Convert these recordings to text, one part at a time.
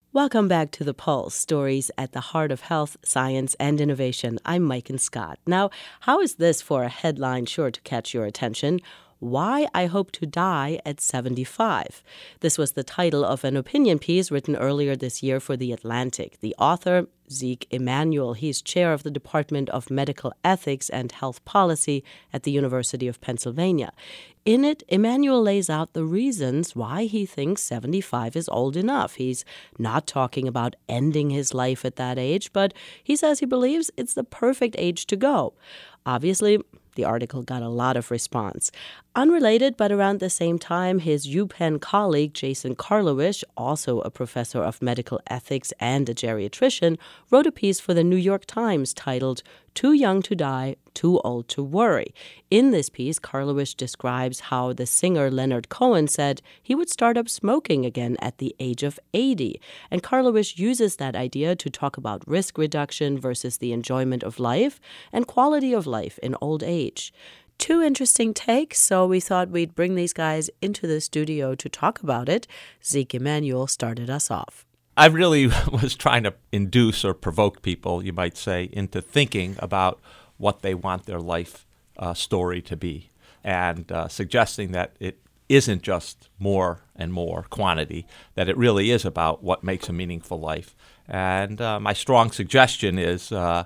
Welcome back to The Pulse, stories at the heart of health, science, and innovation. I'm Mike and Scott. Now, how is this for a headline sure to catch your attention? Why I Hope to Die at 75. This was the title of an opinion piece written earlier this year for The Atlantic. The author, Zeke Emanuel, he's chair of the Department of Medical Ethics and Health Policy at the University of Pennsylvania. In it, Emanuel lays out the reasons why he thinks 75 is old enough. He's not talking about ending his life at that age, but he says he believes it's the perfect age to go. Obviously, the article got a lot of response. Unrelated, but around the same time, his UPenn colleague, Jason Karlawish, also a professor of medical ethics and a geriatrician, wrote a piece for the New York Times titled, "Too Young to Die, Too Old to Worry." In this piece, Karlawish describes how the singer Leonard Cohen said he would start up smoking again at the age of 80. And Karlawish uses that idea to talk about risk reduction versus the enjoyment of life and quality of life in old age. Two interesting takes, so we thought we'd bring these guys into the studio to talk about it. Zeke Emanuel started us off. I really was trying to induce or provoke people, you might say, into thinking about what they want their life story to be, and suggesting that it isn't just more and more quantity, that it really is about what makes a meaningful life. And my strong suggestion is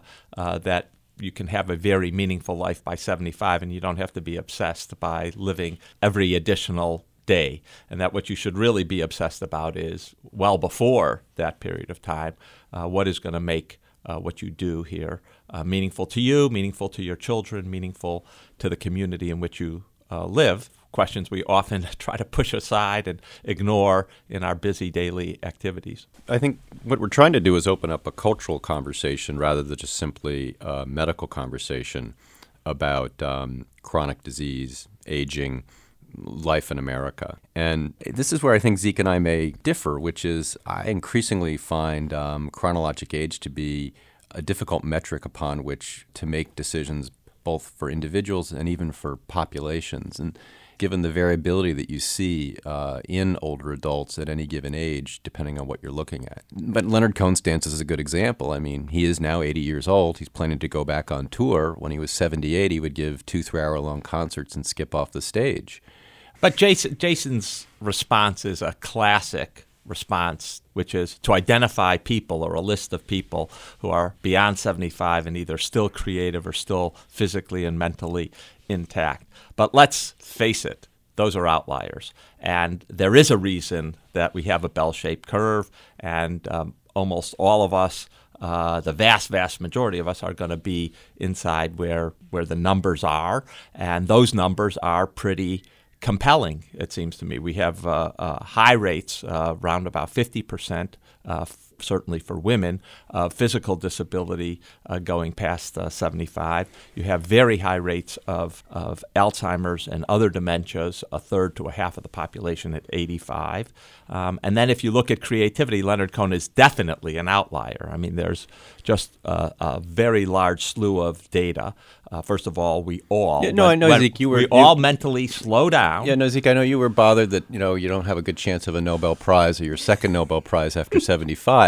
that you can have a very meaningful life by 75, and you don't have to be obsessed by living every additional day, and that what you should really be obsessed about is, well before that period of time, what is going to make what you do here meaningful to you, meaningful to your children, meaningful to the community in which you live. Questions we often try to push aside and ignore in our busy daily activities. I think what we're trying to do is open up a cultural conversation rather than just simply a medical conversation about chronic disease, aging, life in America. And this is where I think Zeke and I may differ, which is I increasingly find chronologic age to be a difficult metric upon which to make decisions both for individuals and even for populations. And given the variability that you see in older adults at any given age, depending on what you're looking at. But Leonard Cohen stands as a good example. I mean, he is now 80 years old. He's planning to go back on tour. When he was 78, he would give 2-3-hour-long concerts and skip off the stage. But Jason's response is a classic response, which is to identify people or a list of people who are beyond 75 and either still creative or still physically and mentally intact. But let's face it, those are outliers. And there is a reason that we have a bell-shaped curve, and almost all of us, the vast, vast majority of us, are going to be inside where the numbers are, and those numbers are pretty compelling, it seems to me. We have high rates, around about 50%, certainly for women, physical disability going past 75. You have very high rates of Alzheimer's and other dementias, a third to a half of the population at 85. And then if you look at creativity, Leonard Cohen is definitely an outlier. I mean, there's just a very large slew of data. First of all, we all Zeke, we all mentally slow down. Yeah, no, Zeke, I know you were bothered that you don't have a good chance of a Nobel Prize or your second Nobel Prize after 75.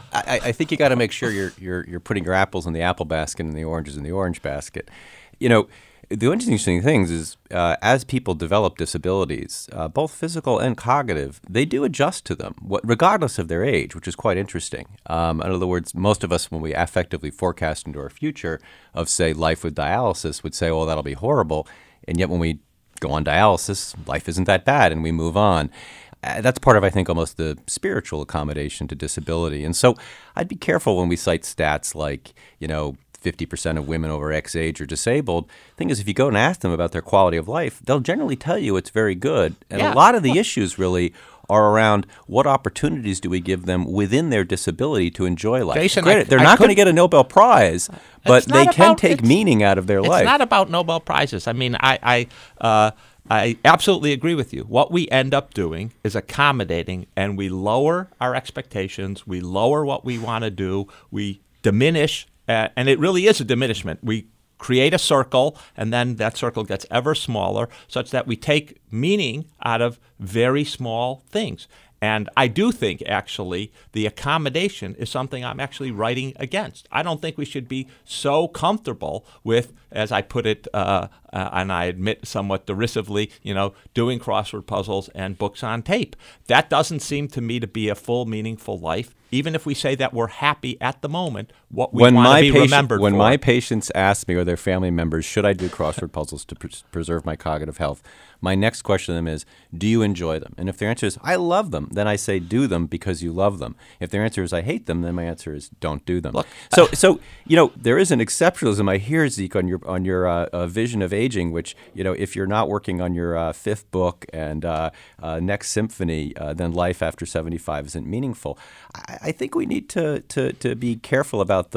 I think you got to make sure you're putting your apples in the apple basket and the oranges in the orange basket. The interesting thing is as people develop disabilities, both physical and cognitive, they do adjust to them, regardless of their age, which is quite interesting. In other words, most of us, when we affectively forecast into our future of, say, life with dialysis, would say, oh, that'll be horrible. And yet when we go on dialysis, life isn't that bad, and we move on. That's part of, I think, almost the spiritual accommodation to disability. And so I'd be careful when we cite stats like, 50% of women over X age are disabled. The thing is, if you go and ask them about their quality of life, they'll generally tell you it's very good. And a lot of the issues really are around what opportunities do we give them within their disability to enjoy life. Jason, they're not going to get a Nobel Prize, but they can take meaning out of their life. It's not about Nobel Prizes. I mean, I absolutely agree with you. What we end up doing is accommodating, and we lower our expectations. We lower what we want to do. We diminish, and it really is a diminishment. We create a circle, and then that circle gets ever smaller, such that we take meaning out of very small things. And I do think, actually, the accommodation is something I'm actually writing against. I don't think we should be so comfortable with, as I put it, and I admit somewhat derisively, doing crossword puzzles and books on tape. That doesn't seem to me to be a full, meaningful life, even if we say that we're happy at the moment, what we want to be remembered for. When my patients ask me or their family members, should I do crossword puzzles to preserve my cognitive health, my next question to them is, do you enjoy them? And if their answer is, I love them, then I say, do them because you love them. If their answer is, I hate them, then my answer is, don't do them. Look, so there is an exceptionalism I hear, Zeke, on your vision of aging, which, if you're not working on your fifth book and next symphony, then life after 75 isn't meaningful. I think we need to be careful about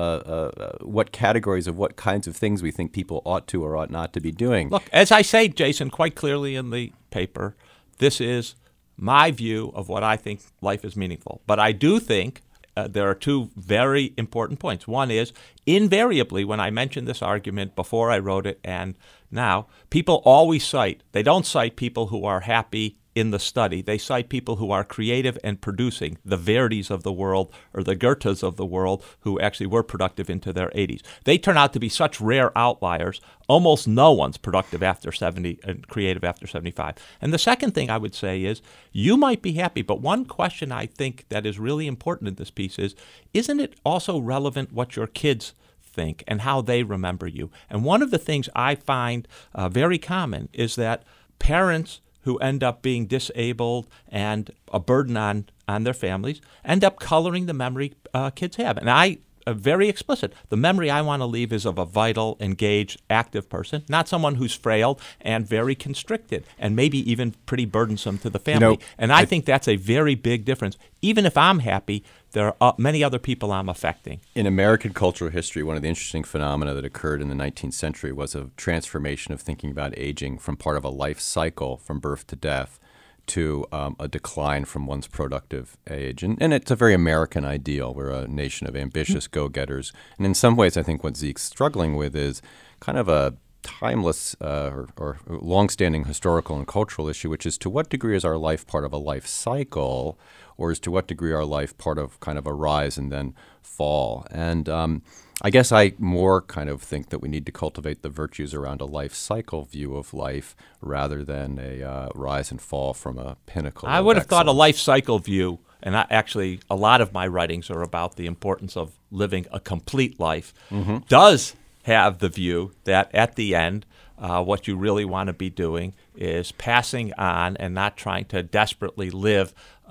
what categories of what kinds of things we think people ought to or ought not to be doing. Look, as I say, Jason, quite clearly in the paper, this is my view of what I think life is meaningful. But I do think there are two very important points. One is, invariably, when I mentioned this argument before I wrote it and now, people always cite, they don't cite people who are happy in the study. They cite people who are creative and producing, the Verdis of the world or the Goethes of the world who actually were productive into their 80s. They turn out to be such rare outliers. Almost no one's productive after 70 and creative after 75. And the second thing I would say is, you might be happy, but one question I think that is really important in this piece is, isn't it also relevant what your kids think and how they remember you? And one of the things I find very common is that parents who end up being disabled and a burden on their families end up coloring the memory kids have. And I am very explicit. The memory I want to leave is of a vital, engaged, active person, not someone who's frail and very constricted and maybe even pretty burdensome to the family. And I think that's a very big difference. Even if I'm happy, there are many other people I'm affecting. In American cultural history, one of the interesting phenomena that occurred in the 19th century was a transformation of thinking about aging from part of a life cycle from birth to death to a decline from one's productive age. And it's a very American ideal. We're a nation of ambitious go-getters. And in some ways, I think what Zeke's struggling with is kind of a timeless or longstanding historical and cultural issue, which is, to what degree is our life part of a life cycle, or is to what degree our life part of kind of a rise and then fall? And I guess I more kind of think that we need to cultivate the virtues around a life cycle view of life rather than a rise and fall from a pinnacle. I would have thought a life cycle view, and actually a lot of my writings are about the importance of living a complete life, does have the view that at the end, what you really want to be doing is passing on and not trying to desperately live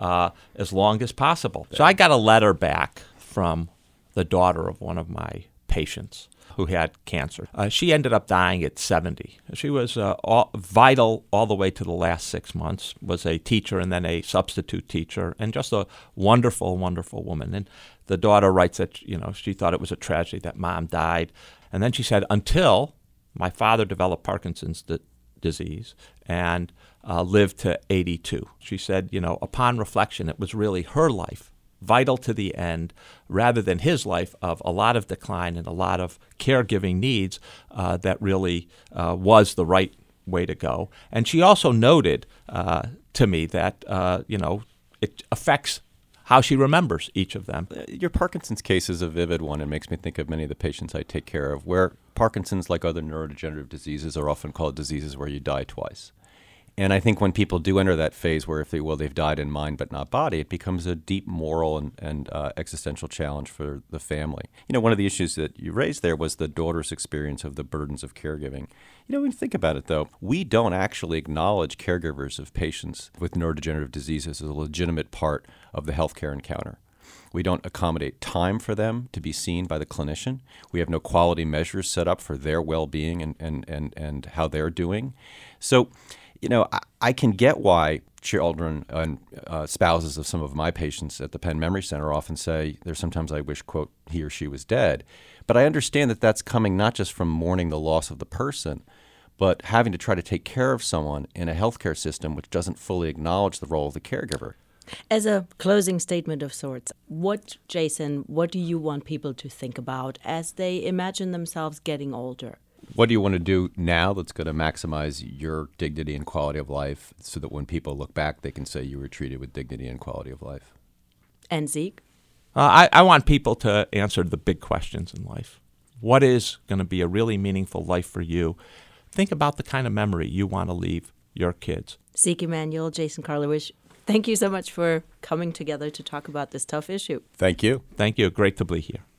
as long as possible. So I got a letter back from the daughter of one of my patients who had cancer. She ended up dying at 70. She was vital all the way to the last 6 months, was a teacher and then a substitute teacher, and just a wonderful, wonderful woman. And the daughter writes that, she thought it was a tragedy that mom died. And then she said, until my father developed Parkinson's disease and lived to 82. She said, upon reflection, it was really her life, vital to the end, rather than his life of a lot of decline and a lot of caregiving needs, that really was the right way to go. And she also noted to me that, it affects how she remembers each of them. Your Parkinson's case is a vivid one. It makes me think of many of the patients I take care of, where Parkinson's, like other neurodegenerative diseases, are often called diseases where you die twice. And I think when people do enter that phase where they've died in mind but not body, it becomes a deep moral and existential challenge for the family. One of the issues that you raised there was the daughter's experience of the burdens of caregiving. When you think about it, though, we don't actually acknowledge caregivers of patients with neurodegenerative diseases as a legitimate part of the healthcare encounter. We don't accommodate time for them to be seen by the clinician. We have no quality measures set up for their well-being and how they're doing. So, I can get why children and spouses of some of my patients at the Penn Memory Center often say, there's sometimes I wish, quote, he or she was dead. But I understand that that's coming not just from mourning the loss of the person, but having to try to take care of someone in a healthcare system which doesn't fully acknowledge the role of the caregiver. As a closing statement of sorts, Jason, what do you want people to think about as they imagine themselves getting older? What do you want to do now that's going to maximize your dignity and quality of life so that when people look back, they can say you were treated with dignity and quality of life? And Zeke? I want people to answer the big questions in life. What is going to be a really meaningful life for you? Think about the kind of memory you want to leave your kids. Zeke Emanuel, Jason Karlowicz, thank you so much for coming together to talk about this tough issue. Thank you. Thank you. Great to be here.